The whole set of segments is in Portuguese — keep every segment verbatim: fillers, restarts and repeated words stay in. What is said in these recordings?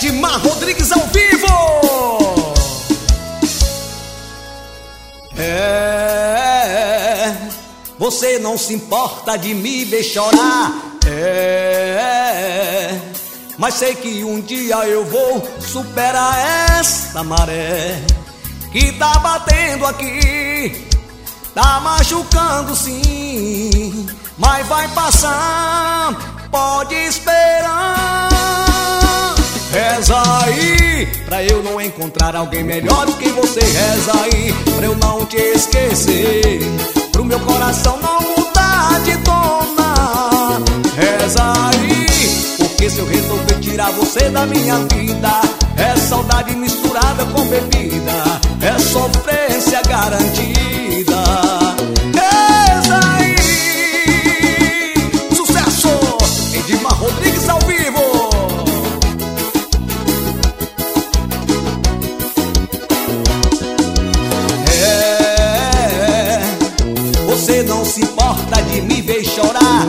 Edmar Rodrigues ao vivo. É, você não se importa de me ver chorar. É, mas sei que um dia eu vou superar essa maré que tá batendo aqui, tá machucando sim, mas vai passar, pode esperar. Reza aí, pra eu não encontrar alguém melhor do que você. Reza aí, pra eu não te esquecer, pro meu coração não mudar de dona. Reza aí, porque se eu resolver tirar você da minha vida, é saudade misturada com bebida, é sofrência garantida. Reza aí, sucesso, Edmar Rodrigues ao vivo. Você não se importa de me ver chorar.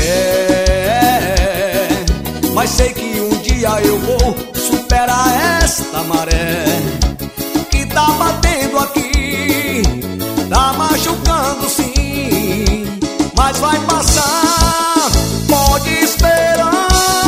É, mas sei que um dia eu vou superar esta maré que tá batendo aqui, tá machucando sim, mas vai passar, pode esperar.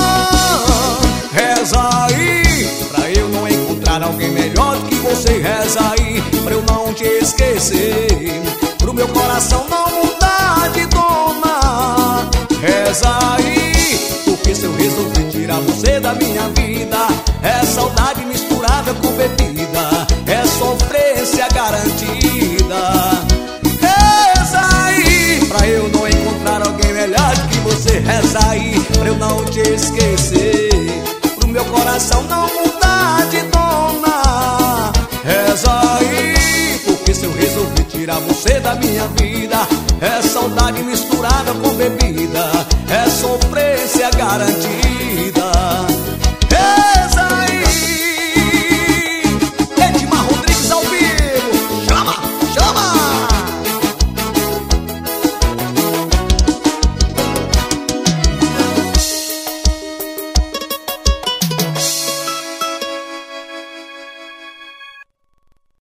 Reza aí, pra eu não encontrar alguém melhor do que você. Reza aí, pra eu não te esquecer, pro meu coração não mudar de dona. Reza aí, porque se eu resolver tirar você da minha vida, é saudade misturada com bebida, é sofrência garantida. Reza aí, pra eu não encontrar alguém melhor do que você. Reza aí, pra eu não te esquecer, pro meu coração não mudar de dona. Reza aí, porque se eu resolver tirar você da minha vida, é saudade misturada com bebida, é sofrência garantida.